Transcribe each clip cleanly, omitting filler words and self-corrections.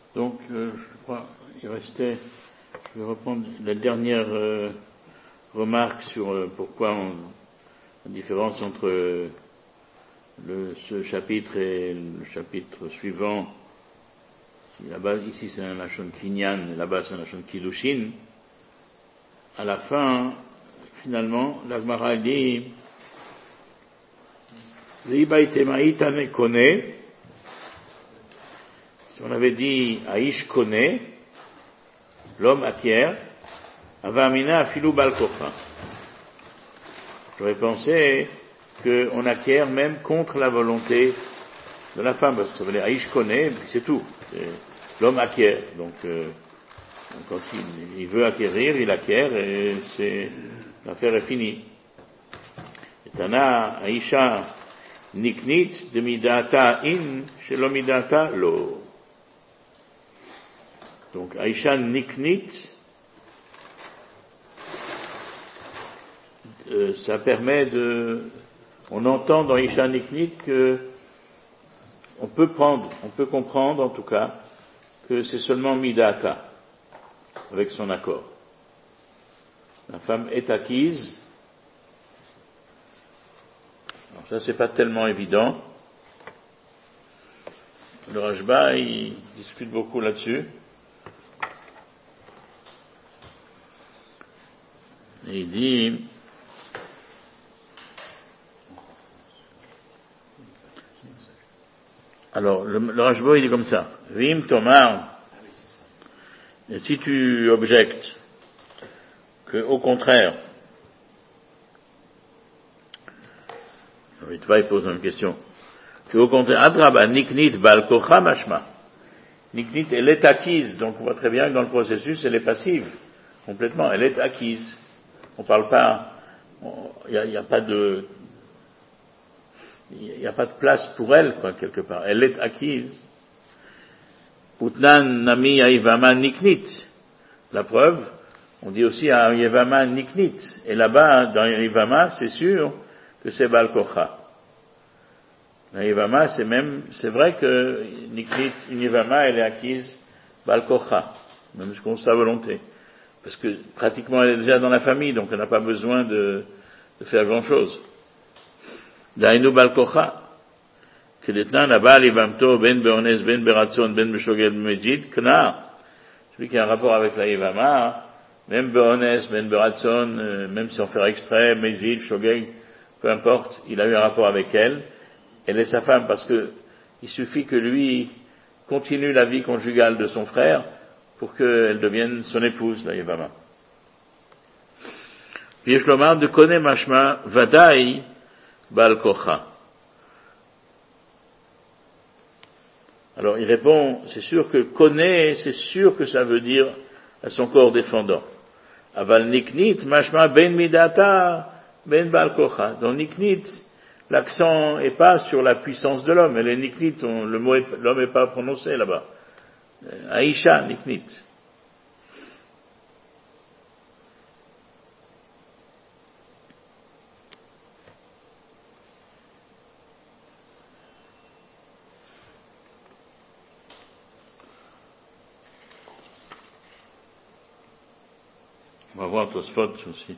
Donc, je crois, il restait, je vais reprendre la dernière remarque sur pourquoi la différence entre ce chapitre et le chapitre suivant. Là-bas, ici c'est un lachon kinyan, là-bas c'est un lachon kiddushin. À la fin, finalement, la Gemara dit V'ibaitemaïtane kone. Si on avait dit Aïsh kone, l'homme acquiert, Avamina afilou balkocha. J'aurais pensé qu'on acquiert même contre la volonté de la femme, parce que ça veut dire Aïsh kone, c'est tout. L'homme acquiert, donc quand il veut acquérir, il acquiert, et l'affaire est finie. Et Tana Aïcha niknit de midata in, shelo midata lo. Donc Aïcha niknit, ça permet on entend dans Aïcha niknit que on peut comprendre en tout cas que c'est seulement midata, avec son accord. La femme est acquise. Alors ça c'est pas tellement évident. Le Rashba il discute beaucoup là-dessus. Et il dit alors le Rashba il dit comme ça Vim Tomar, et si tu objectes que au contraire, il pose une question, que au contraire Adraba Niknit Bal Kocha Mashma, Niknit elle est acquise, donc on voit très bien que dans le processus elle est passive complètement, elle est acquise, on parle pas, il y a pas de place pour elle, quoi, quelque part. Elle est acquise. Utnan nami yevama niknit. La preuve, on dit aussi à yevama niknit. Et là-bas, dans yevama, c'est sûr que c'est bal kocha. La yevama, c'est vrai que niknit, une yevama, elle est acquise bal kocha, même contre sa volonté. Parce que pratiquement elle est déjà dans la famille, donc elle n'a pas besoin de faire grand chose. Dainu bal kocha. Que l'étnan là-bas, l'ivamto, ben beones, ben beratson, ben beshogel, mezid, kna. Celui qui a un rapport avec la yevama, même beones, ben beratson, même sans faire exprès, mezid, shogel, peu importe, il a eu un rapport avec elle est sa femme, parce que il suffit que lui continue la vie conjugale de son frère pour qu'elle devienne son épouse, la yevama. Yeshlomar de kone mashma vadai bal kocha. Alors il répond, c'est sûr que connaît, c'est sûr que ça veut dire à son corps défendant. Aval niknit, mashma ben midata, ben bal kocha. Dans niknit, l'accent est pas sur la puissance de l'homme, elle est niknit, l'homme est pas prononcé là-bas. Aïcha niknit. On va voir Tosfot aussi.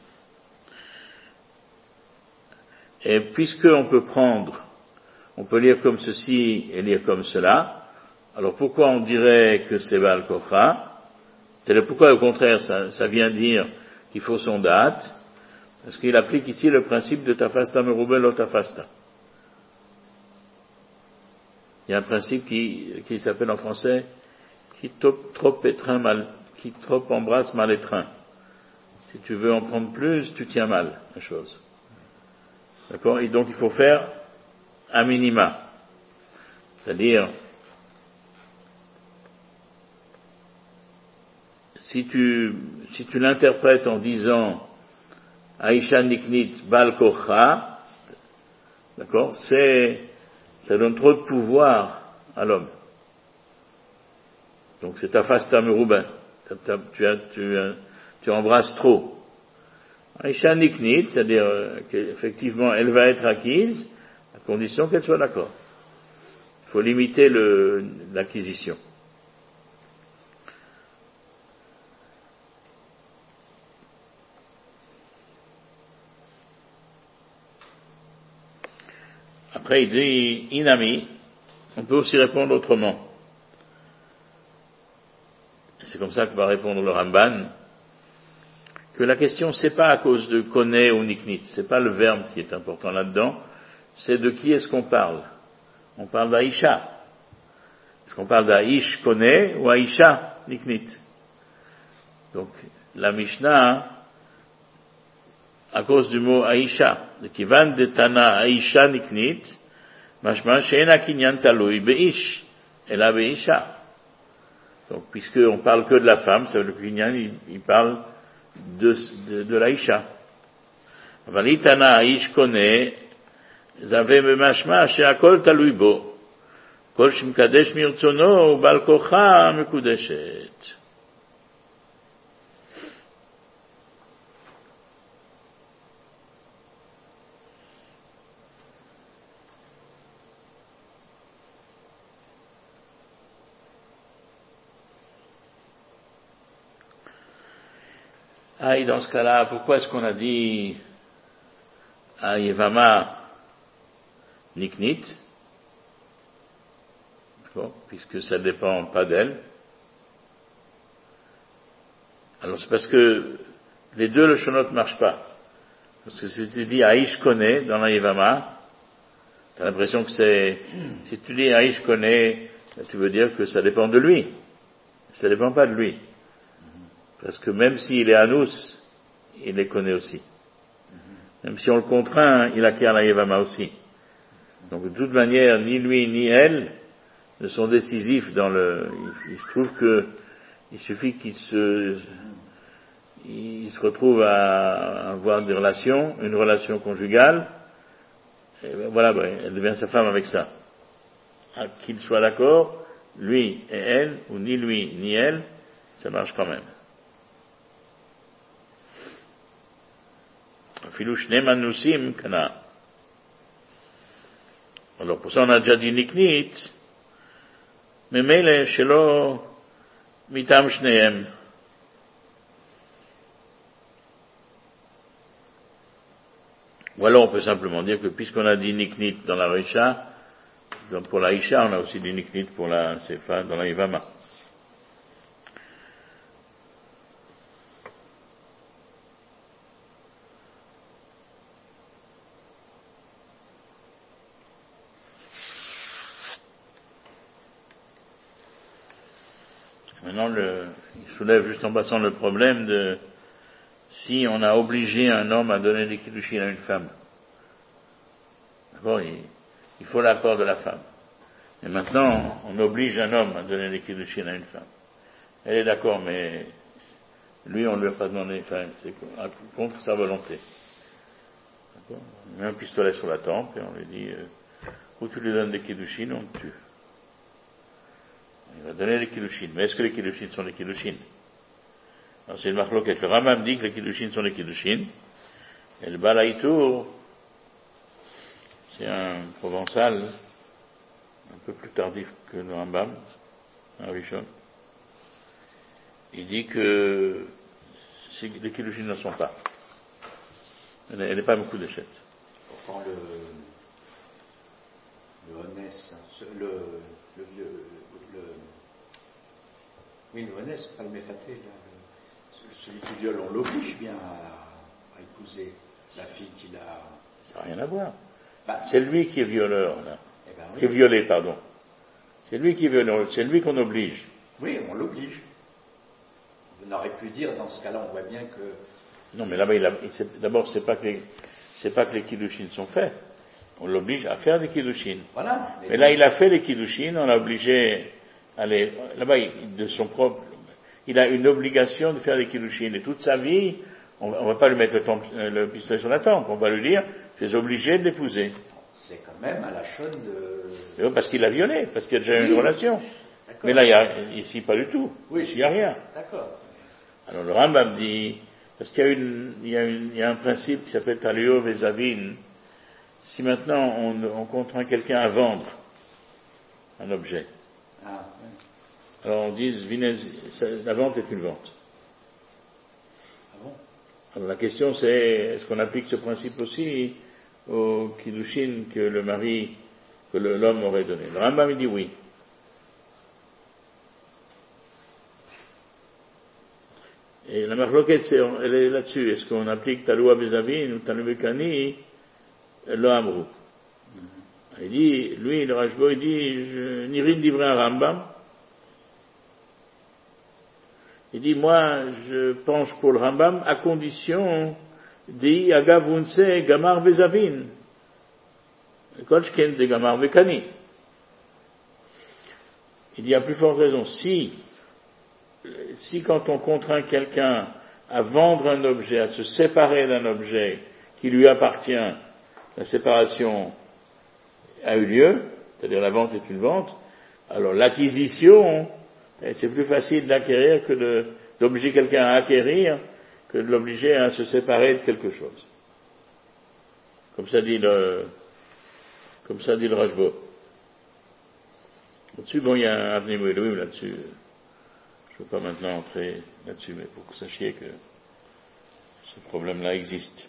Et puisque on peut lire comme ceci et lire comme cela, alors pourquoi on dirait que c'est Baal Kocha? C'est pourquoi au contraire ça vient dire qu'il faut son date, parce qu'il applique ici le principe de Tafasta Merubel lo Tafasta. Il y a un principe qui s'appelle en français qui trop embrasse mal étreint. Si tu veux en prendre plus, tu tiens mal la chose. D'accord? Et donc il faut faire un minima. C'est-à-dire, si tu l'interprètes en disant Aïcha Niknit Bal Kocha, d'accord? Ça donne trop de pouvoir à l'homme. Donc c'est ta fasta merubin. Tu embrasses trop. Aïcha Niknit, c'est-à-dire qu'effectivement elle va être acquise, à condition qu'elle soit d'accord. Il faut limiter l'acquisition. Après, il dit, inami, on peut aussi répondre autrement. C'est comme ça que va répondre le Ramban, que la question, c'est pas à cause de connaît ou niknit, c'est pas le verbe qui est important là-dedans, c'est de qui est-ce qu'on parle. On parle d'Aïcha. Est-ce qu'on parle d'Aïch connaît ou Aïcha niknit? Donc, la Mishnah, à cause du mot Aïcha, de Kivan de Tana Aïcha niknit, mashma she'ena kinyan talui beish, ela beisha. Donc, puisqu'on parle que de la femme, ça veut dire que Kinyan, il parle de l'Aïcha. Valitana Aïch connaît, zave mashma she'akol talui bo. Kol shimkadesh mirtzono, bal kocha mekudeshet. Ah, et dans ce cas-là, pourquoi est-ce qu'on a dit à Yevama Niknit? Bon, puisque ça ne dépend pas d'elle. Alors c'est parce que les deux le shonot ne marchent pas. Parce que si tu dis Aïch connaît dans la Yevama, tu as l'impression que si tu dis Aïch connaît, tu veux dire que ça dépend de lui. Ça ne dépend pas de lui. Parce que même s'il est anus, il les connaît aussi. Même si on le contraint, il acquiert la Yevama aussi. Donc de toute manière, ni lui ni elle ne sont décisifs dans il se trouve que il suffit qu'il se retrouve à avoir une relation conjugale, et voilà, elle devient sa femme avec ça. Qu'il soit d'accord, lui et elle, ou ni lui ni elle, ça marche quand même. Filouch nemanusim kana. Alors pour ça on a déjà dit niknit, mais mele shelo mitam shneem. Ou alors on peut simplement dire que puisqu'on a dit niknit dans la Reisha, pour la Isha on a aussi dit niknit pour la Sefa dans la Yevama. Maintenant, il soulève juste en passant le problème de si on a obligé un homme à donner des kiddushin à une femme. D'abord, il faut l'accord de la femme. Et maintenant, on oblige un homme à donner des kiddushin à une femme. Elle est d'accord, mais lui, on ne lui a pas demandé, enfin, c'est contre sa volonté. D'accord? On met un pistolet sur la tempe et on lui dit, ou tu lui donnes des kiddushin ou on te tue. Il va donner les kiddushin. Mais est-ce que les kiddushin sont les kiddushin? Alors c'est le marloquet. Le Rambam dit que les kiddushin sont les kiddushin. Et le Balaïtour, c'est un provençal, un peu plus tardif que le Rambam, un Rishon. Il dit que les kiddushin ne sont pas. Elle n'est pas beaucoup d'échecs. Pourtant le Honès, oui, le Honès, pas le Méfaté, celui qui viole, on l'oblige bien à épouser la fille qu'il a. Ça n'a rien à voir. C'est lui qui est violeur, là. Oui. Qui est violé, pardon. C'est lui qui est violeur, c'est lui qu'on oblige. Oui, on l'oblige. On aurait pu dire, dans ce cas-là, on voit bien que. Non, mais là-bas, d'abord, c'est pas que les kiddushin sont faits. On l'oblige à faire des kiddushin. Voilà. Mais là, il a fait les kiddushin, on l'a obligé à aller, là-bas, de son propre, il a une obligation de faire des kiddushin. Et toute sa vie, on va pas lui mettre le pistolet sur la tempe, on va lui dire, tu es obligé de l'épouser. C'est quand même à la chaîne de. Mais parce qu'il a violé, parce qu'il y a déjà eu une relation. D'accord. Mais là, ici, pas du tout. Oui. Ici, il n'y a rien. D'accord. Alors, le Rambam dit, parce qu'il y a un principe qui s'appelle Talio Vezavin. Si maintenant on contraint quelqu'un à vendre un objet, alors on dit, la vente est une vente. Ah bon? Alors la question c'est, est-ce qu'on applique ce principe aussi au Kiddushin que l'homme aurait donné. Le Rambam il dit oui. Et la marloquette, elle est là-dessus. Est-ce qu'on applique Talua Bezavin ou Talua Bekani, lo Amrou? Il dit, lui, le Rajbo, il dit, Nirin Divra Rambam. Il dit, moi, je penche pour le Rambam à condition dit Agavunse Gamar Bezavin. Kolchken de Gamar Bekani. Il dit à plus forte raison, si quand on contraint quelqu'un à vendre un objet, à se séparer d'un objet qui lui appartient, la séparation a eu lieu, c'est-à-dire la vente est une vente, alors l'acquisition, c'est plus facile d'acquérir que d'obliger quelqu'un à acquérir que de l'obliger à se séparer de quelque chose. Comme ça dit le Rajbo. Là-dessus, bon, il y a un Avnei Elohim là-dessus. Je ne veux pas maintenant entrer là-dessus, mais pour que vous sachiez que ce problème-là existe.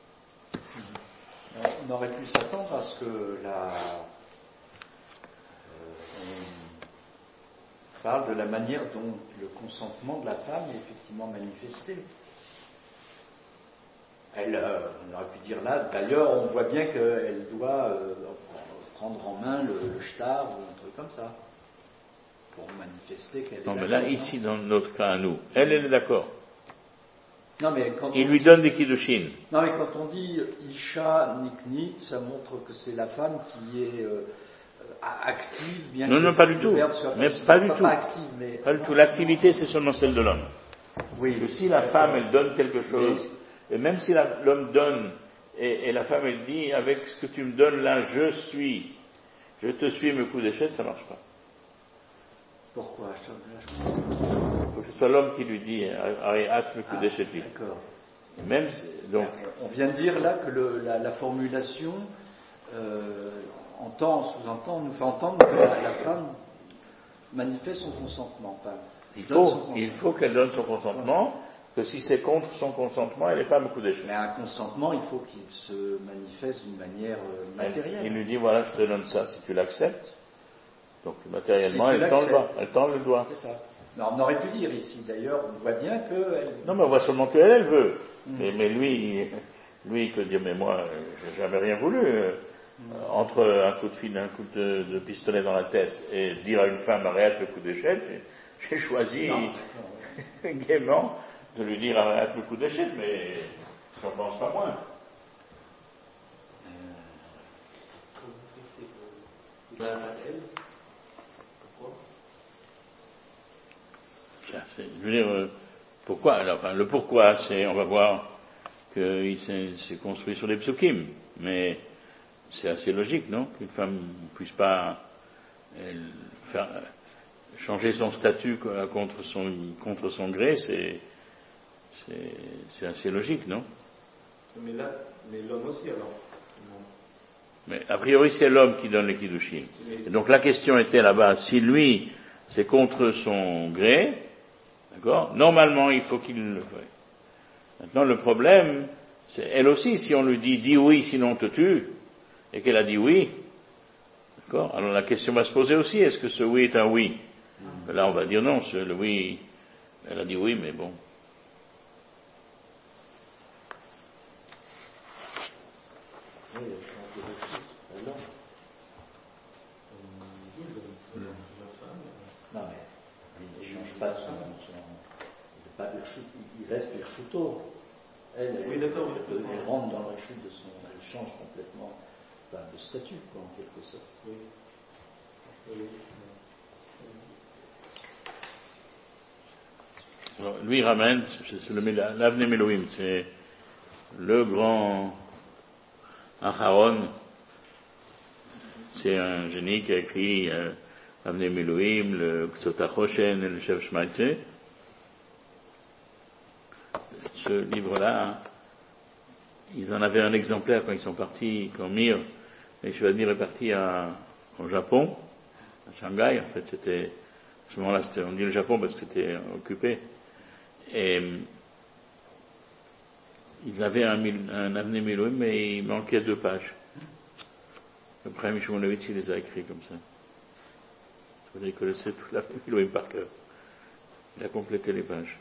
On aurait pu s'attendre à ce que on parle de la manière dont le consentement de la femme est effectivement manifesté. On aurait pu dire là, d'ailleurs, on voit bien qu'elle doit prendre en main le shtar ou un truc comme ça, pour manifester qu'elle est d'accord. Non, mais là, ici, dans notre cas à nous, elle est d'accord. Non, mais il lui donne des kiddushin. Non, mais quand on dit Isha Niknit, ça montre que c'est la femme qui est active, bien que non, pas du tout. Mais pas du tout. Pas du tout. L'activité, c'est seulement celle de l'homme. Oui. Parce que si la femme, elle donne quelque chose, et même si l'homme donne, et la femme, elle dit, avec ce que tu me donnes là, je te suis mes coups d'échelle, ça marche pas. Pourquoi? Il faut que ce soit l'homme qui lui dit, hâte mes coups d'échelle. D'accord. Même, donc. On vient de dire là que la formulation sous-entend, nous fait entendre que la femme manifeste son consentement. Il faut qu'elle donne son consentement, que si c'est contre son consentement, elle n'est pas beaucoup d'échec. Mais un consentement, il faut qu'il se manifeste d'une manière matérielle. Il lui dit, voilà, je te donne ça, si tu l'acceptes. Donc, matériellement, elle tend le doigt. C'est ça. Mais on aurait pu dire ici, d'ailleurs, on voit bien qu'elle... Non, mais on voit seulement qu'elle veut. Mais lui, il peut dire, mais moi, j'ai jamais rien voulu. Entre un coup de fil, un coup de pistolet dans la tête et dire à une femme, arrête le coup d'échelle, j'ai choisi gaiement de lui dire, arrête le coup d'échelle, mais je n'en pense pas moins. Je veux dire, pourquoi? Alors, enfin, le pourquoi, on va voir qu'il s'est construit sur les psukim, mais c'est assez logique, non? Qu'une femme ne puisse pas changer son statut contre son gré, c'est assez logique, non? Mais l'homme aussi, alors. Mais a priori, c'est l'homme qui donne les kiddushin. Et donc la question était là-bas, si lui, c'est contre son gré, d'accord? Normalement, il faut qu'il le fasse. Maintenant, le problème, c'est elle aussi, si on lui dit, dis oui, sinon on te tue, et qu'elle a dit oui, d'accord? Alors la question va se poser aussi, est-ce que ce oui est un oui? Là, on va dire non, le oui, elle a dit oui, mais bon. Non, mais il ne change pas de il reste Hirchuto. Elle rentre dans le chute de son. Elle change complètement de statut, quoi, en quelque sorte. Oui. Alors, lui ramène, c'est l'Avnei Elohim, c'est le grand Acharon, c'est un génie qui a écrit Avnei Elohim, le Ktsot HaChoshen et le Shev Shmaitze. Ce livre-là, ils en avaient un exemplaire quand ils sont partis, quand Mir est parti au Japon, à Shanghai. En fait, à ce moment-là, on dit le Japon parce que c'était occupé. Et Ils avaient un Avnei Miluim, mais il manquait 2 pages. Le Chaim Shmulevitch, il les a écrits comme ça. Vous connaissez toute l'Avnei Miluim par cœur. Il a complété les pages.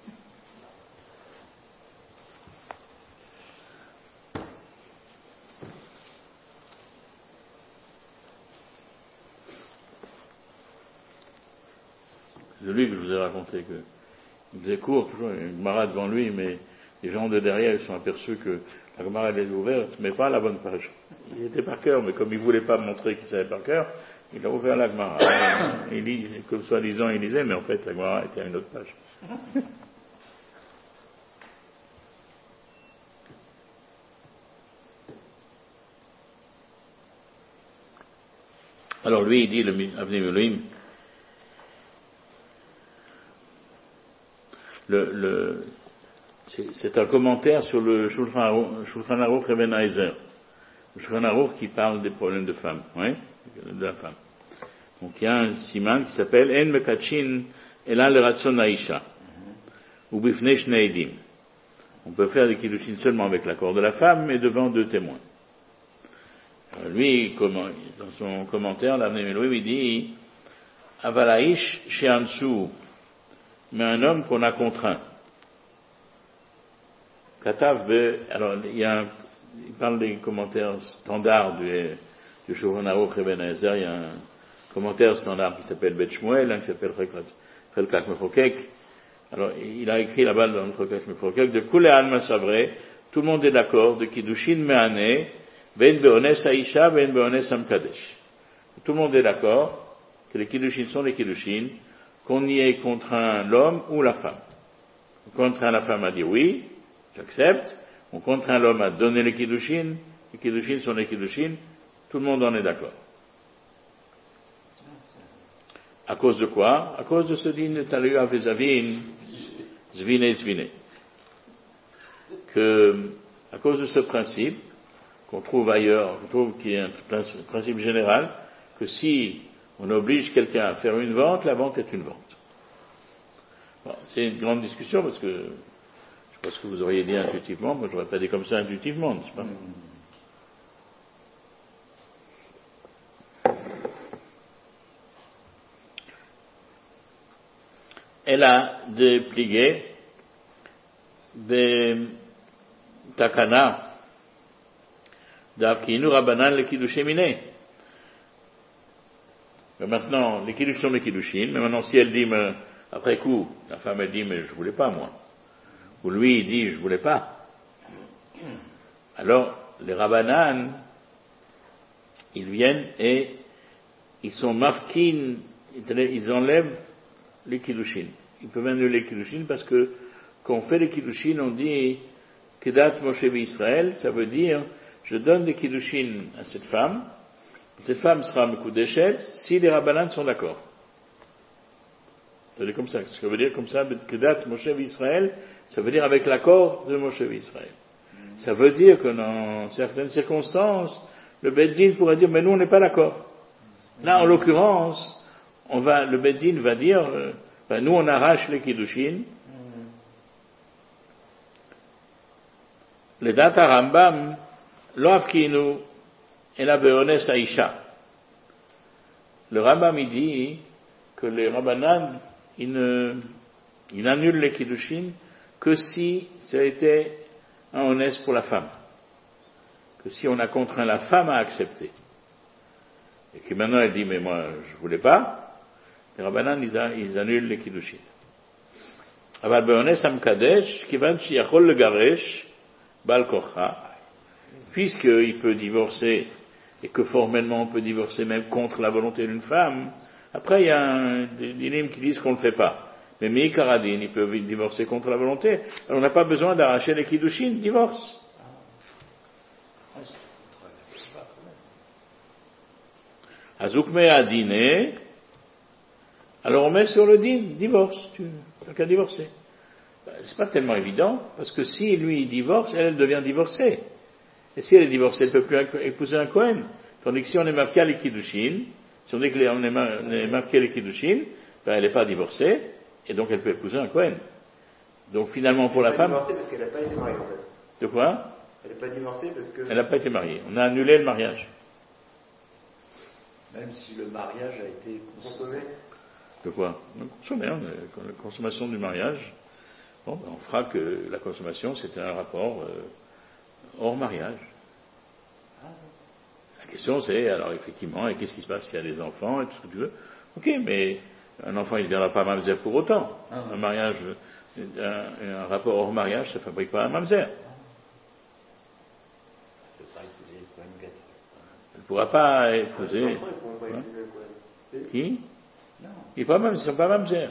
C'est lui que je vous ai raconté qu'il faisait court, toujours une Gemara devant lui, mais les gens de derrière ils sont aperçus que la Gemara elle est ouverte, mais pas à la bonne page. Il était par cœur, mais comme il voulait pas montrer qu'il savait par cœur, il a ouvert la Gemara. Il lit, comme soi-disant il lisait, mais en fait la Gemara était à une autre page. Alors lui il dit, le Avnei Miluim, c'est un commentaire sur le Shulchan Aruch Eben Haezer. Le Shulchan Aruch qui parle des problèmes de femmes, oui, de la femme. Donc il y a un siman qui s'appelle En Mekachin Ela le Ratzon Haisha ou Bifnei Shnei Edim. On peut faire des kiddushin seulement avec l'accord de la femme, mais devant 2 témoins. Alors lui, dans son commentaire, l'Avnei Miluim, il dit Avalaish Sheansu, mais un homme qu'on a contraint. Alors, il parle des commentaires standards du Shulchan Aruch Eben Haezer. Il y a un commentaire standard qui s'appelle Bet Shmuel, qui s'appelle Chelkat Mechokek. Alors, il a écrit là-bas dans le Chelkat Mechokek de Kule Alma Savré, tout le monde est d'accord, de Kiddushin Me'ane, Ben Be'ones Haisha, Ben Be'ones Amkadesh. Tout le monde est d'accord que les Kiddushin sont les Kiddushin, qu'on y ait contraint l'homme ou la femme. On contraint la femme à dire oui, j'accepte. On contraint l'homme à donner les kiddushin sont les kiddushin. Tout le monde en est d'accord. À cause de quoi? À cause de ce din talu avezavin, zvine. Que, à cause de ce principe, qu'on trouve ailleurs, je trouve qu'il y a un principe général, que si on oblige quelqu'un à faire une vente, la vente est une vente. Bon, c'est une grande discussion parce que je sais pas ce que vous auriez dit intuitivement, moi j'aurais pas dit comme ça intuitivement, n'est-ce pas? Elle a déplié des takana d'Avkinu Rabbanan le Kiddushim Miné. Mais maintenant, les Kiddush sont les Kiddushin, mais maintenant si elle dit, mais, après coup, la femme elle dit, mais je voulais pas moi. Ou lui il dit, je voulais pas. Alors, les Rabbanan, ils viennent et ils sont mafkin, ils enlèvent les Kiddushin. Ils peuvent annuler les Kiddushin parce que quand on fait les Kiddushin, on dit Kedat Moshe Israël, ça veut dire je donne des Kiddushin à cette femme sera Mekudeshet si les Rabbanan sont d'accord. Ça veut dire comme ça. Ce que veut dire comme ça, Kedat Moshe Israël, ça veut dire avec l'accord de Moshe Israël. Ça veut dire que dans certaines circonstances, le Beddin pourrait dire mais nous on n'est pas d'accord. Là en l'occurrence, le Beddin va dire nous on arrache les Kiddushin. Le Data Rambam lo avkinu ela beones Aisha. Le Rambam il dit que les Rabbanan ils annulent les Kiddushin que si ça a été un honnête pour la femme, que si on a contraint la femme à accepter et que maintenant elle dit mais moi je voulais pas, les Rabbanan ils annulent les Kiddushin. Aval beones amkadesh kivan sheyachol legaresh bal kocha, puisqu'il peut divorcer et que formellement on peut divorcer même contre la volonté d'une femme. Après il y a des dinim qui disent qu'on ne le fait pas. Mais Mikaradin, ils peuvent divorcer contre la volonté. Alors on n'a pas besoin d'arracher les Kiddushin, divorce. Azoukme a dîné, alors on met sur le din, divorce, tu n'as qu'à divorcer. C'est pas tellement évident, parce que si lui il divorce, elle devient divorcée. Et si elle est divorcée, elle ne peut plus épouser un Kohen. Tandis que si on est marqué à les Kiddushin, si on dit qu'on est marqué à les Kiddushin, elle n'est pas divorcée, et donc elle peut épouser un Kohen. Donc finalement pour la femme... divorcée parce qu'elle n'a pas été mariée en fait. De quoi? Elle n'est pas divorcée parce que... Elle n'a pas été mariée. On a annulé le mariage. Même si le mariage a été Consommé. De quoi? Consommé, la consommation du mariage. Bon, on fera que la consommation, c'était un rapport hors mariage. La question c'est, alors effectivement, et qu'est-ce qui se passe s'il y a des enfants et tout ce que tu veux? Ok, mais un enfant, il ne deviendra pas mamzer pour autant. Un mariage, un rapport hors mariage, ça ne fabrique pas un mamzer. Elle ne pourra pas épouser. Les enfants, ils ne pourront pas épouser le Kohen. Qui? Non. Ils ne sont pas mamzer.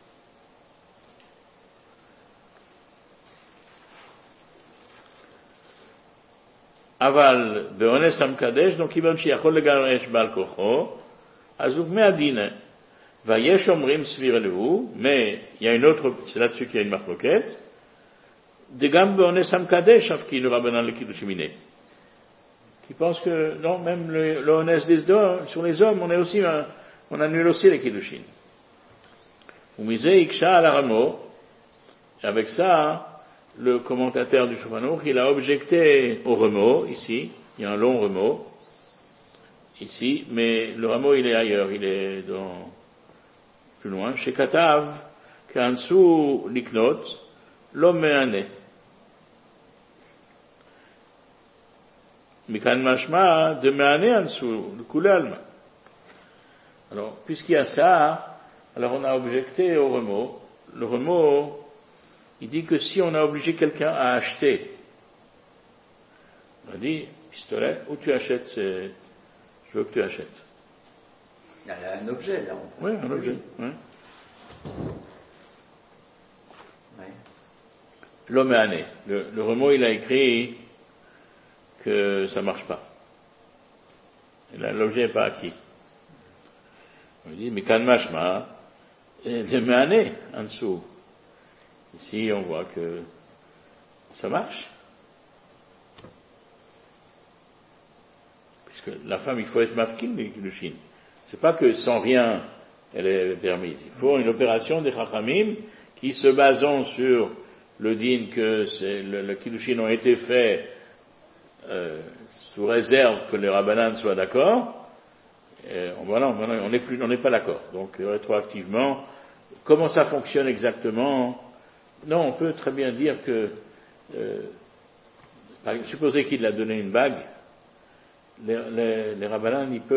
אבל באונס המקדש, donc כיוון שיכול לגרש בעל כוחו, אז הוא בני הדין. ויש אומרים סביר לו, mais il y a une autre, c'est là-dessus qu'il y a une מחלוקת, דגם באונס המקדש, אף כאילו רבנן לקידוש מיני. Qui pense que, non, même le onès des deux, sur les hommes, on annule aussi les kiddushin. Ou misé iksha al aramo, et avec ça, le commentateur du Shulchan Aruch, il a objecté au remot, ici, il y a un long remot, ici, mais le remot il est ailleurs, il est plus loin, chez Katav, qu'Ansu Liknot, l'homme me'ane. Mikan Mashma, de me'ane Ansu, le coulé alma. Alors, puisqu'il y a ça, alors on a objecté au remot. Le remot, il dit que si on a obligé quelqu'un à acheter, on a dit, pistolet, où tu achètes, je veux que tu achètes. Il y a un objet là. Oui, un objet. Oui. L'homme est anné. Le remot, il a écrit que ça marche pas. Et là, l'objet n'est pas acquis. On dit, mais kan mashma, le me'ané, en dessous. Ici, on voit que ça marche. Puisque la femme, il faut être mafkin, le kiddushin. C'est pas que sans rien, elle est permise. Il faut une opération des chachamim qui, se basant sur le din que le kiddushin ont été faits sous réserve que les rabbanan soient d'accord, voilà, on n'est pas d'accord. Donc, rétroactivement, comment ça fonctionne exactement? Non, on peut très bien dire que, supposez qu'il a donné une bague, les rabbanan, ils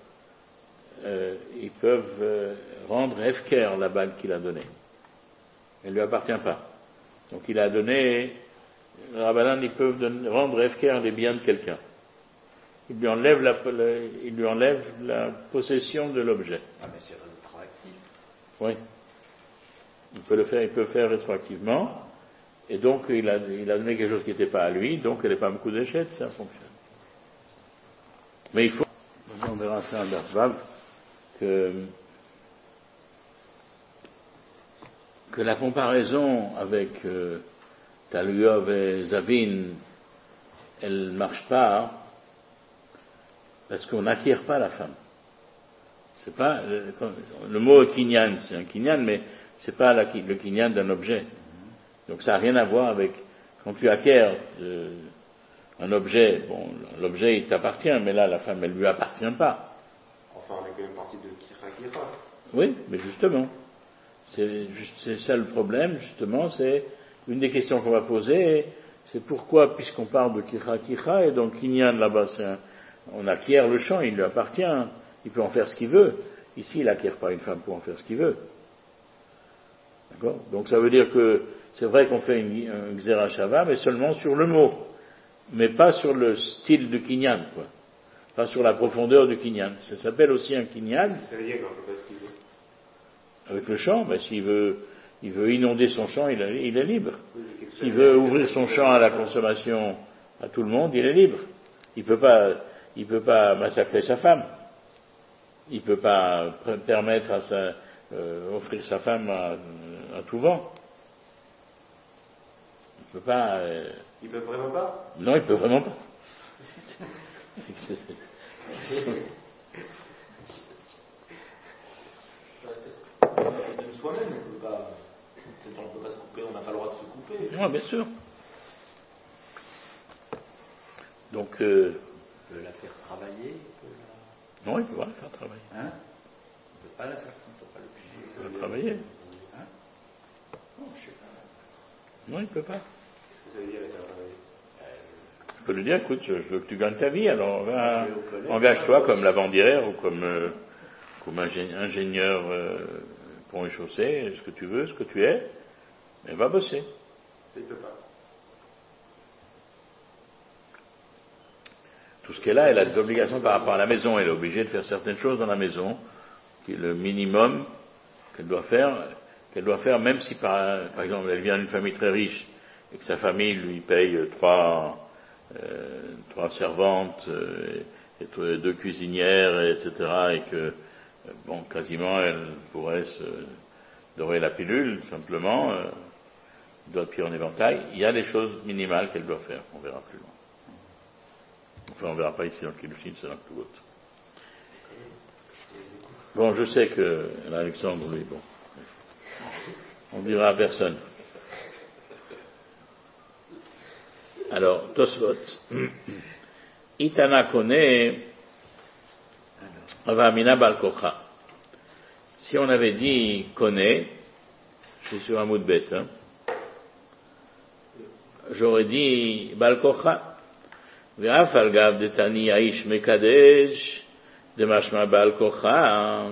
peuvent rendre hefker la bague qu'il a donnée. Elle ne lui appartient pas. Donc il a donné, les rabbanan, ils peuvent rendre hefker les biens de quelqu'un. Il lui enlève la possession de l'objet. Ah, mais c'est rétroactif. Oui. Il peut le faire rétroactivement, et donc il a donné quelque chose qui n'était pas à lui, donc elle n'est pas beaucoup d'échecs, ça fonctionne. Mais il faut, on verra ça en Bervav, que la comparaison avec Taluyov et Zavin, elle ne marche pas, parce qu'on n'acquiert pas la femme. C'est pas, le mot kinyan, c'est un kinyan, mais c'est pas le kinyan d'un objet. Donc ça n'a rien à voir avec, quand tu acquiers un objet, bon, l'objet il t'appartient, mais là la femme elle lui appartient pas. Enfin, on est quand même parti de Kira. Oui, mais justement, c'est ça le problème, justement, c'est une des questions qu'on va poser, c'est pourquoi, puisqu'on parle de Kira, et donc kinyan là-bas, on acquiert le champ, il lui appartient, il peut en faire ce qu'il veut. Ici, il n'acquiert pas une femme pour en faire ce qu'il veut. D'accord? Donc ça veut dire que c'est vrai qu'on fait un Xera Shava, mais seulement sur le mot, mais pas sur le style du kinyan, quoi. Pas sur la profondeur du kinyan. Ça s'appelle aussi un kinyan. Ça veut dire qu'on ne peut pas ce qu'il veut. Avec le champ, ben, s'il veut inonder son champ, il est libre. S'il veut ouvrir son champ à la consommation à tout le monde, il est libre. Il peut pas massacrer sa femme. Il peut pas permettre offrir sa femme à tout vent. Il peut pas. Il peut vraiment pas? Non, il peut vraiment pas. De soi-même, on ne peut pas se couper, on n'a pas le droit de se couper. Non, bien sûr. Donc, Il peut la faire travailler, non, il peut pas la faire travailler. Hein? On ne peut pas la faire, on ne peut pas l'obliger. Il peut la travailler. Hein? Non, je sais pas. Non, il peut pas. Qu'est-ce que ça veut dire la faire travailler? Je peux lui dire, écoute, je veux que tu gagnes ta vie, alors va, Je vais au collège, engage-toi comme lavandière ou comme ingénieur pont et chaussée, ce que tu veux, ce que tu es, mais va bosser. Ça, il peut pas. Tout ce qu'elle a, elle a des obligations par rapport à la maison, elle est obligée de faire certaines choses dans la maison, qui est le minimum qu'elle doit faire, même si par exemple elle vient d'une famille très riche et que sa famille lui paye trois servantes et 2 cuisinières, etc., et que quasiment elle pourrait se dorer la pilule simplement, doigt de pied en éventail. Il y a des choses minimales qu'elle doit faire, on verra plus loin. Enfin, on verra pas ici dans le Kiddushin, c'est dans le autre. Bon, je sais que Alexandre, lui, bon, on dira à personne. Alors, Tosfot, Itana kone avamina bal kocha. Si on avait dit kone, je suis sur un mot de bête, j'aurais dit bal kocha. ואף על גב דתני האיש מקדש דמשמע בעל כוחה.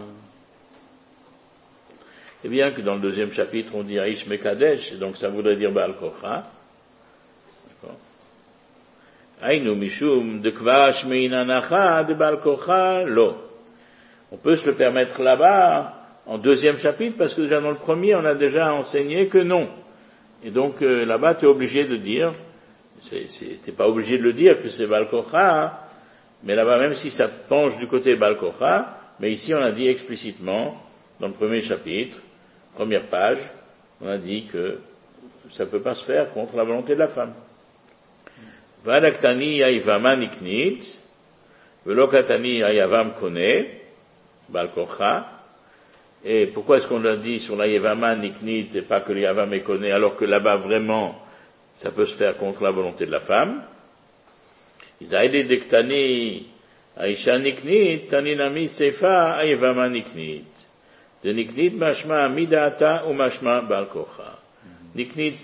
Et bien que dans le 2e chapitre on dit Aish Mekadesh, donc ça voudrait dire Baal Kocha. D'accord. Aïnou Mishum de Kvash Meinanacha de Baal Kocha lo. On peut se le permettre là-bas en 2e chapitre parce que déjà dans le 1er on a déjà enseigné que non. Et donc là-bas tu es obligé de dire, t'es pas obligé de le dire que c'est Baal Kocha, mais là-bas même si ça penche du côté Baal Kocha, mais ici on a dit explicitement dans le 1er chapitre, première page, on a dit que ça ne peut pas se faire contre la volonté de la femme. Vadaktani yaivama niknit, velokatani yavam kone, Baal Kocha. Et pourquoi est-ce qu'on a dit sur la yaivama niknit et pas que le yavam est kone, alors que là-bas vraiment ça peut se faire contre la volonté de la femme? Isaïde dektani aisha niknit, taninami tsefa yaivama niknit. De Niknit mashma midata ou mashma Baal Kocha. Niknit,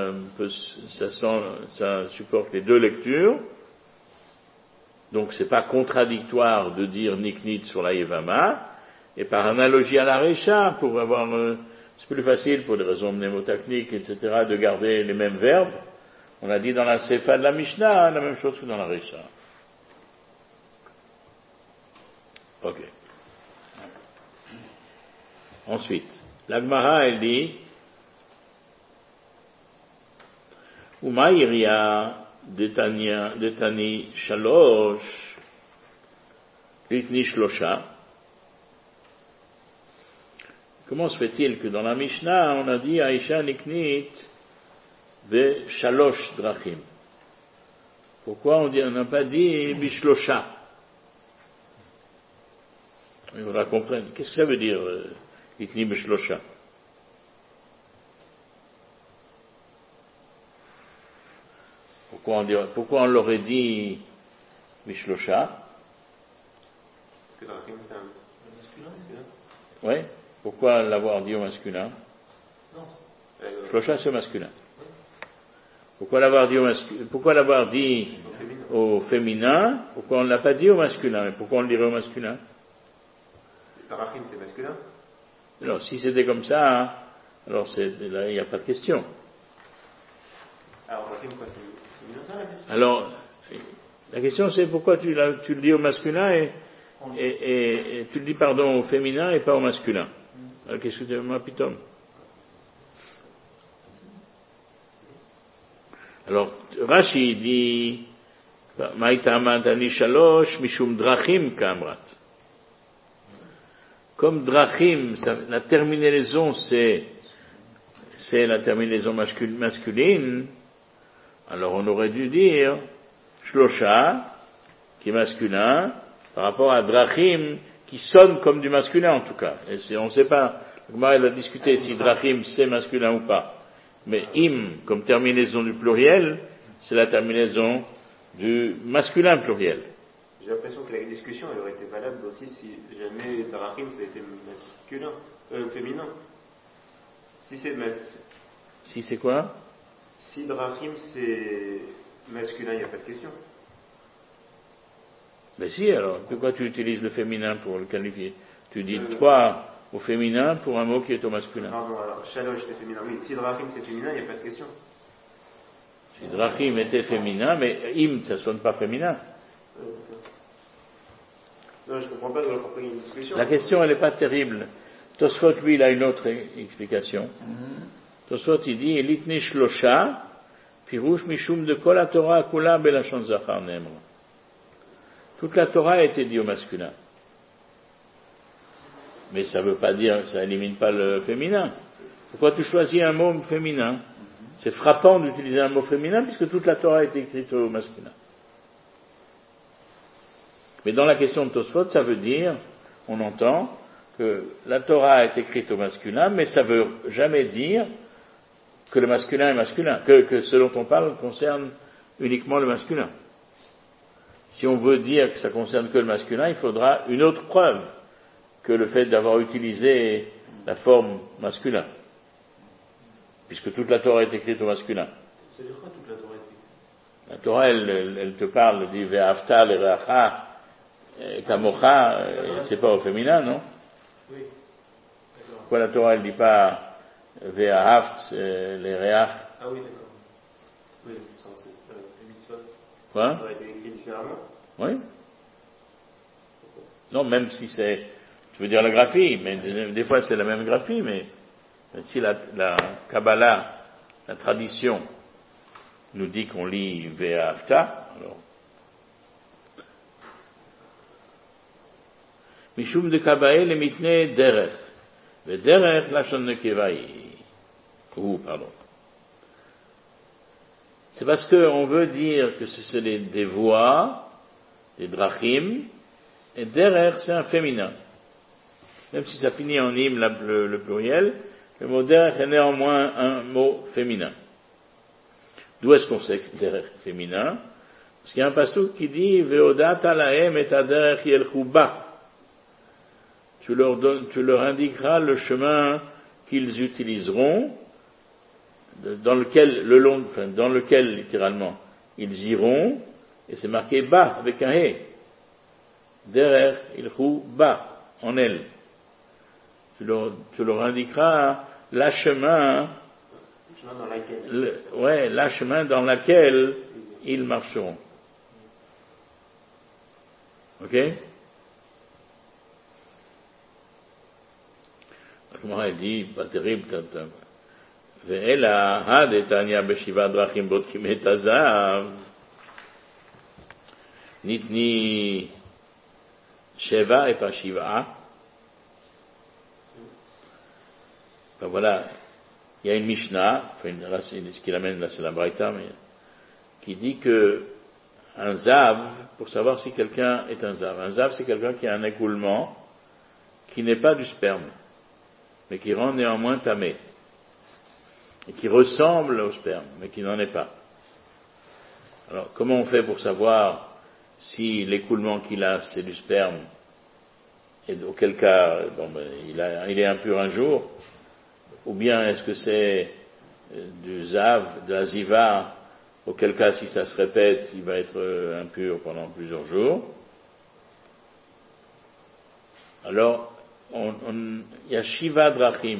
ça supporte les 2 lectures. Donc c'est pas contradictoire de dire Niknit sur la Yevama. Et par analogie à la Recha, pour avoir, c'est plus facile pour des raisons mnémotechniques, etc., de garder les mêmes verbes. On a dit dans la Sefa de la Mishnah la même chose que dans la Recha. Ok. Ensuite, la Gemara, elle dit Uma iria detani shalosh litni shlosha. Comment se fait-il que dans la Mishnah, on a dit Aisha niknit ve shalosh drachim? Pourquoi on n'a pas dit bishlosha? Il faudra comprendre. Qu'est-ce que ça veut dire Itni Beshlosha? Pourquoi on l'aurait dit Beshlosha? Parce que Drachim, c'est un masculin. Oui. Pourquoi l'avoir dit au masculin? Non. Shlosha, c'est au masculin. Oui. Pourquoi l'avoir dit au féminin? Pourquoi on ne l'a pas dit au masculin? Et pourquoi on le dirait au masculin? Drachim, c'est masculin. Alors, si c'était comme ça, alors là, il n'y a pas de question. Alors, Drachim, quoi, c'est féminin, ça, la question? Alors, la question c'est pourquoi tu le dis au masculin et tu le dis, pardon, au féminin et pas au masculin. Alors, qu'est-ce que tu veux, moi, pitom? Alors, Rashi dit, Maïtamatani shalosh mishum drachim kamrat. Comme drachim, la terminaison c'est la terminaison masculine, alors on aurait dû dire shlosha, qui est masculin, par rapport à drachim, qui sonne comme du masculin en tout cas. Et on ne sait pas, elle a discuté si drachim c'est masculin ou pas. Mais im, comme terminaison du pluriel, c'est la terminaison du masculin pluriel. J'ai l'impression que la discussion elle aurait été valable aussi si jamais Drachim ça a été féminin. Si c'est quoi? Si Drachim c'est masculin, il n'y a pas de question. Ben si, alors, pourquoi tu utilises le féminin pour le qualifier? Tu dis toi au féminin pour un mot qui est au masculin. Pardon, alors, Shalosh c'est féminin. Oui, si Drachim c'est féminin, il n'y a pas de question. Si Drachim était féminin, mais Im, ça sonne pas féminin. Non, je ne comprends pas de pourquoi il y a une discussion. La question, elle n'est pas terrible. Tosfot, lui, il a une autre explication. Tosfot, il dit, Elitni shlosha, pirouche mishum de kol Torah kula belachon zachar nemra. Toute la Torah a été dit au masculin. Mais ça ne veut pas dire, ça élimine pas le féminin. Pourquoi tu choisis un mot féminin? C'est frappant d'utiliser un mot féminin puisque toute la Torah a été écrite au masculin. Mais dans la question de Tosfot, ça veut dire, on entend, que la Torah est écrite au masculin, mais ça ne veut jamais dire que le masculin est masculin, que ce dont on parle concerne uniquement le masculin. Si on veut dire que ça concerne que le masculin, il faudra une autre preuve que le fait d'avoir utilisé la forme masculin. Puisque toute la Torah est écrite au masculin. Ça veut dire quoi toute la Torah est écrite? La Torah, elle te parle, dit Ve'afta l'ereacha, Kamocha, c'est pas au féminin, non? Oui. D'accord. Pourquoi la Torah, elle dit pas Ve'ahaft l'ereach? Ah oui, d'accord. Oui, c'est mitzvot. Quoi? Ça aurait été écrit différemment? Oui. Non, même si c'est, tu veux dire la graphie, mais des fois c'est la même graphie, mais si la Kabbalah, la tradition, nous dit qu'on lit Ve'afta, alors. Mishum de Kabae le mitne derech. Ve derech lachon nekevai. Pardon. C'est parce qu'on veut dire que c'est des voies, des drachim, et derech c'est un féminin. Même si ça finit en im le pluriel, le mot derech est néanmoins un mot féminin. D'où est-ce qu'on sait que derech est féminin? Parce qu'il y a un passouk qui dit Ve'odata lahem et aderech yelchu ba. Tu leur indiqueras le chemin qu'ils utiliseront, dans lequel littéralement ils iront, et c'est marqué ba avec un he. Derrière, ilchou ba, en elle. Tu leur indiqueras la chemin dans laquelle ils marcheront. Ok? Comment elle dit, pas terrible, Ve'ela had etania beshiva drachim botkim et azav nitni sheva et pas shiva. Ben voilà, il y a une Mishnah, ce qu'il amène là c'est la Braïta, mais qui dit que un zav, pour savoir si quelqu'un est un zav c'est quelqu'un qui a un écoulement qui n'est pas du sperme, mais qui rend néanmoins tamé, et qui ressemble au sperme, mais qui n'en est pas. Alors, comment on fait pour savoir si l'écoulement qu'il a, c'est du sperme, et auquel cas, il est impur un jour, ou bien est-ce que c'est du zav, de la ziva, auquel cas, si ça se répète, il va être impur pendant plusieurs jours. Alors, il y a Shiva Drachim.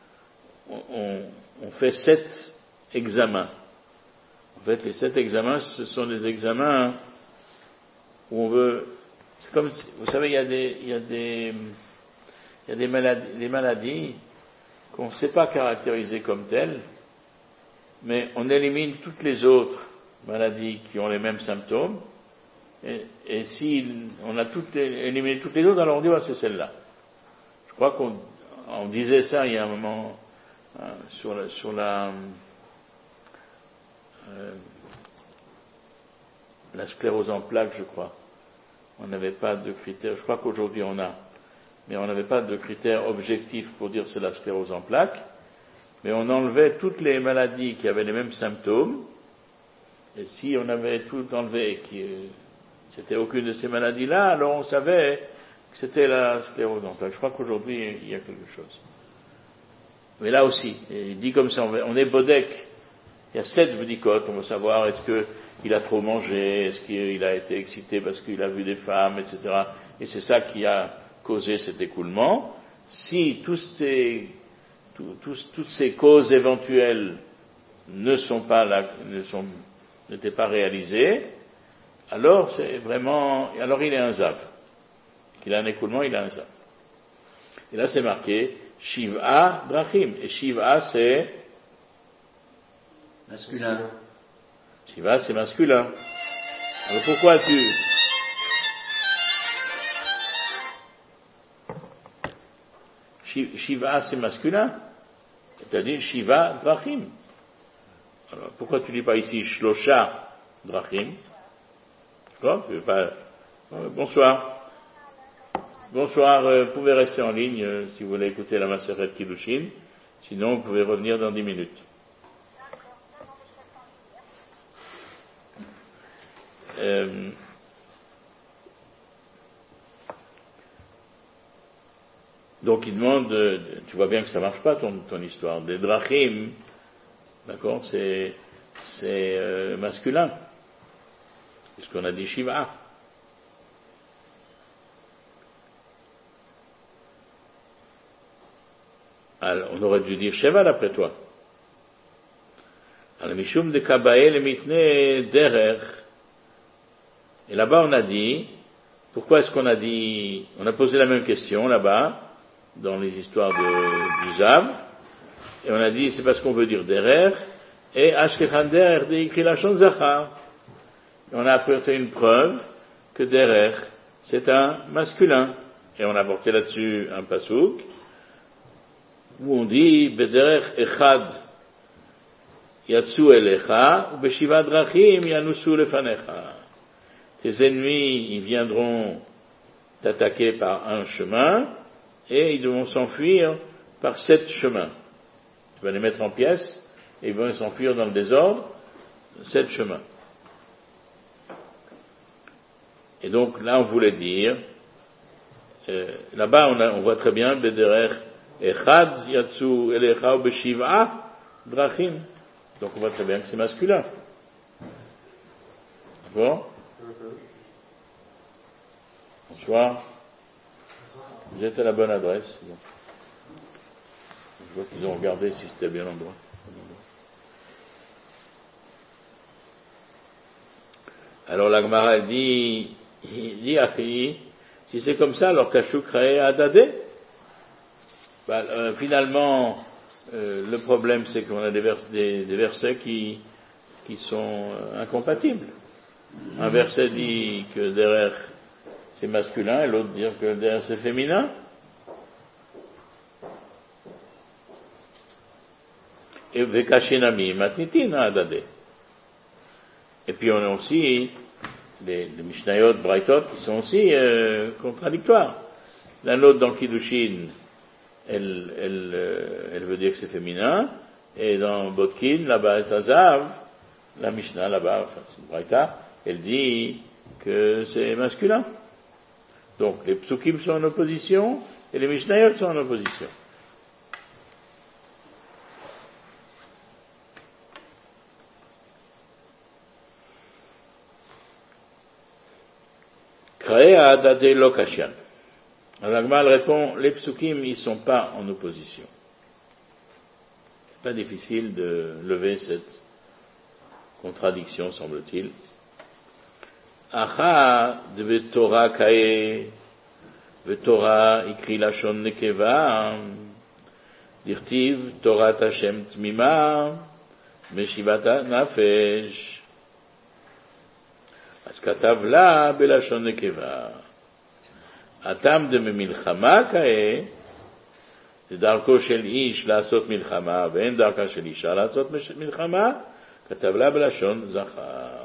On fait 7 examens. En fait, les 7 examens, ce sont des examens où on veut. C'est comme, vous savez, il y a des maladies qu'on ne sait pas caractériser comme telles, mais on élimine toutes les autres maladies qui ont les mêmes symptômes. Et si on a éliminé toutes les autres, alors on dit c'est celle-là. Je crois qu'on disait ça il y a un moment sur la sclérose en plaques, je crois. On n'avait pas de critères, je crois qu'aujourd'hui on a, mais on n'avait pas de critères objectifs pour dire c'est la sclérose en plaques, mais on enlevait toutes les maladies qui avaient les mêmes symptômes, Et si on avait tout enlevé, c'était aucune de ces maladies-là, alors on savait que c'était la sclérose en plaques. Je crois qu'aujourd'hui, il y a quelque chose. Mais là aussi, il dit comme ça, on est bodek. Il y a 7 boudicotes, on veut savoir est-ce qu'il a trop mangé, est-ce qu'il a été excité parce qu'il a vu des femmes, etc. Et c'est ça qui a causé cet écoulement. Si toutes ces causes éventuelles n'étaient pas réalisées, alors il est un zav. Qu'il a un écoulement, il a un zav. Et là c'est marqué Shiv'a Drachim. Et Shiv'a c'est masculin. Shiva, c'est masculin. Alors pourquoi Shiva, c'est masculin. C'est-à-dire Shiva Drachim. Alors pourquoi tu dis pas ici Shlosha Drachim? D'accord? Bonsoir. Bonsoir, vous pouvez rester en ligne si vous voulez écouter la Maseret Kiddushin. Sinon, vous pouvez revenir dans 10 minutes. Donc il demande, tu vois bien que ça marche pas ton histoire, des drachim, d'accord, c'est masculin, puisqu'on a dit Shiva. Alors, on aurait dû dire Sheva d'après toi. Alors, Mishum de Kabael et Mitne Derer. Et là-bas, on a dit, pourquoi est-ce qu'on a dit, on a posé la même question là-bas, dans les histoires du Zav, et on a dit, c'est parce qu'on veut dire Derer, et Ashkechan Derer de écrit la Zachar. Et on a apporté une preuve que Derer, c'est un masculin. Et on a apporté là-dessus un pasouk, où on dit, Bederer Echad Yatsu Elecha, ou Beshiva Drachim Yanusu Lefanecha. Tes ennemis, ils viendront t'attaquer par un chemin, et ils devront s'enfuir par 7 chemins. Tu vas les mettre en pièces, et ils vont s'enfuir dans le désordre, 7 chemins. Et donc là, on voulait dire, là-bas, on voit très bien, Bederer Echad Yatsu Elecha ou Beshiva Drachim. Donc on voit très bien que c'est masculin. D'accord? Bonsoir. Vous êtes à la bonne adresse. Je vois qu'ils ont regardé si c'était bien l'endroit. Alors la Gemara dit si c'est comme ça, alors Kashuk Rae Adadé. Finalement, le problème c'est qu'on a des versets qui sont incompatibles. Un verset dit que derrière c'est masculin et l'autre dit que derrière c'est féminin. Et Vekashinami Matnitin Adadé. Et puis on a aussi les Mishnayot, Braitot qui sont aussi contradictoires. La note dans Kiddushin, elle veut dire que c'est féminin, et dans Botkin, là-bas, Tazav, la Mishnah, là-bas, enfin, c'est une Braïta, elle dit que c'est masculin. Donc, les Psukim sont en opposition, et les Mishnayot sont en opposition. Krea Adade Lokashan. Alors l'Agmal répond, les psukim, ils ne sont pas en opposition. C'est pas difficile de lever cette contradiction, semble-t-il. Acha de Torah kae, Torah ikri lashon nekeva, dirtiv Torah Hashem tmima, meshivata nafesh. אז כתב לה בלשון נקבה. הטעם דממלחמה כאה, זה דרכו של איש לעשות מלחמה, ואין דרכה של אישה לעשות מלחמה, כתב לה בלשון זכר.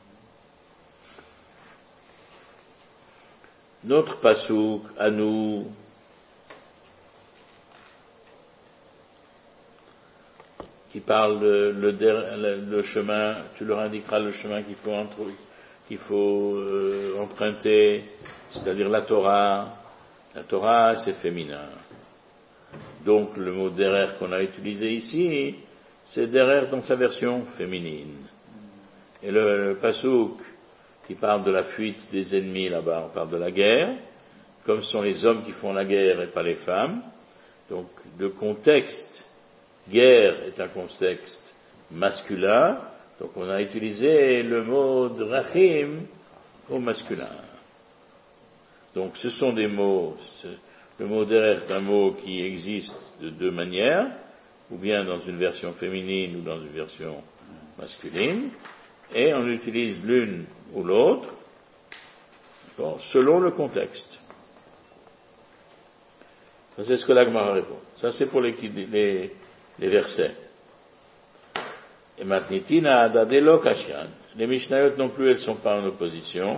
Notre pasuk à nous, qui parle le chemin, tu leur indiqueras le chemin qu'il faut emprunter, c'est-à-dire la Torah. La Torah, c'est féminin. Donc le mot derer qu'on a utilisé ici, c'est derer dans sa version féminine. Et le pasouk qui parle de la fuite des ennemis là-bas, on parle de la guerre, comme ce sont les hommes qui font la guerre et pas les femmes. Donc le contexte guerre est un contexte masculin, donc on a utilisé le mot drachim au masculin. Donc ce sont des mots, le mot derer est un mot qui existe de deux manières, ou bien dans une version féminine ou dans une version masculine, et on utilise l'une ou l'autre selon le contexte. Ça c'est ce que la Gemara répond. Ça c'est pour les versets. Et matnitina adadelo kashan. Les Mishnayot non plus, elles sont pas en opposition.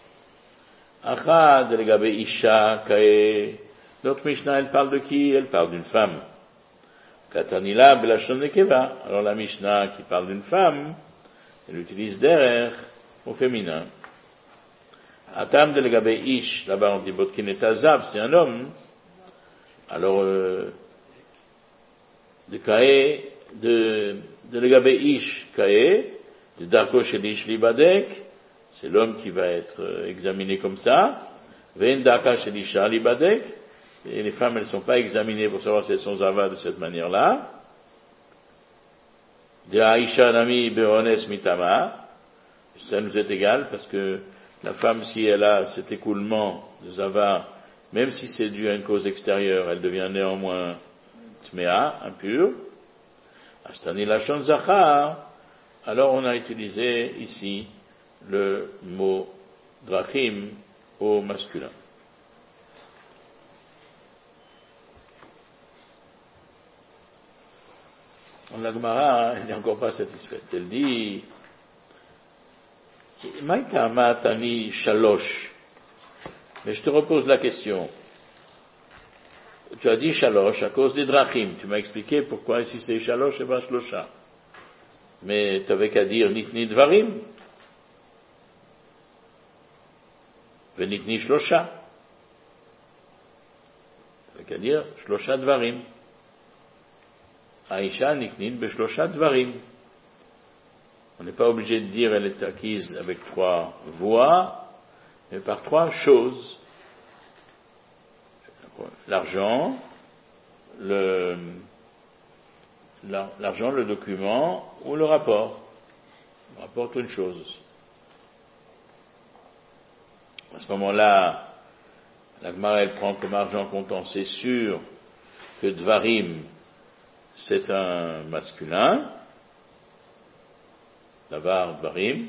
Achad legabe isha kae. Notre Mishnah, elle parle de qui? Elle parle d'une femme. Katanila belashon nekeva. Alors la Mishnah qui parle d'une femme, elle utilise derer au féminin. Atam de legabe ish. Là-bas on dit botkin et azav, c'est un homme. Alors de kae, de legabe ish kae, de darko shel ish libadek, c'est l'homme qui va être examiné comme ça. Ve'en darka shel isha libadek, et les femmes elles ne sont pas examinées pour savoir si elles sont zava de cette manière-là. De aisha nami be'ones mitama, ça nous est égal parce que la femme si elle a cet écoulement de zava, même si c'est dû à une cause extérieure, elle devient néanmoins tmea, impure. Astani lachon zachar. Alors on a utilisé ici le mot drachim au masculin. La Gemara, elle n'est encore pas satisfaite. Elle dit Maïtama tani shalosh. Mais je te repose la question. Tu as dit shalosh à cause des drachim. Tu m'as expliqué pourquoi ici c'est shalosh et pas shlosha. Mais tu n'avais qu'à dire nitni dvarim. Venitni shlosha. Tu n'avais qu'à dire shlosha dvarim. Aïcha niknin beshlosha dvarim. On n'est pas obligé de dire elle est acquise avec 3 voix, mais par 3 choses. L'argent, le document ou le rapport. On rapporte une chose. À ce moment-là, la Gemara elle prend comme argent comptant, c'est sûr que dvarim c'est un masculin, davar dvarim,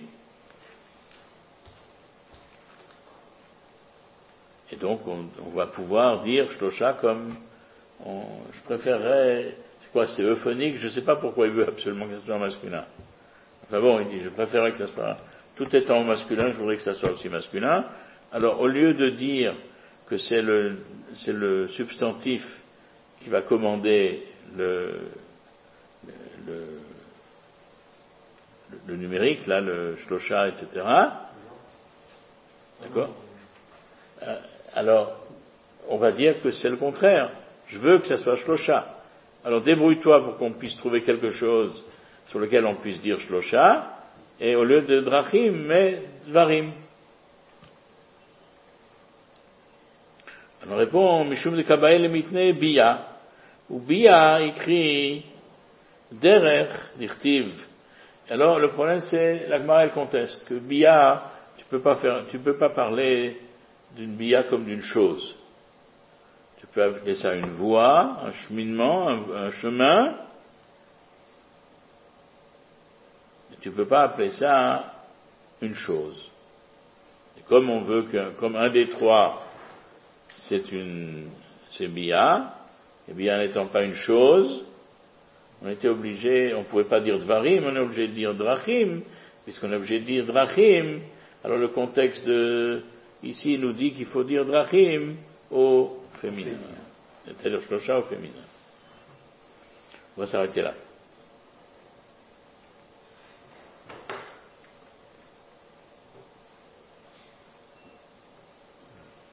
et donc on va pouvoir dire shlosha comme je préférerais, c'est quoi, c'est euphonique, je ne sais pas pourquoi il veut absolument que ce soit masculin. Enfin bon, il dit je préférerais que ça soit, tout étant masculin, je voudrais que ça soit aussi masculin. Alors au lieu de dire que c'est le substantif qui va commander le numérique, là, le shlosha, etc. D'accord? Alors, on va dire que c'est le contraire. Je veux que ça soit shlosha. Alors, débrouille-toi pour qu'on puisse trouver quelque chose sur lequel on puisse dire shlosha, et au lieu de drachim, mais dvarim. On répond, Mishum de Kabael mitne biya. Ou biya écrit derer dirtiv. Alors le problème c'est la Gemara elle conteste que biya tu peux pas parler d'une biya comme d'une chose. Tu peux appeler ça une voie, un cheminement, un chemin. Mais tu peux pas appeler ça une chose. Et comme on veut comme un des 3 c'est biya, et bien n'étant pas une chose, on était obligé, on ne pouvait pas dire dvarim, on est obligé de dire drachim, puisqu'on est obligé de dire drachim, alors le contexte ici nous dit qu'il faut dire drachim au féminin, c'est-à-dire shlosha au féminin. On va s'arrêter là.